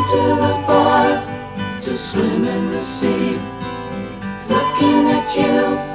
to the bar to swim in the sea, looking at you.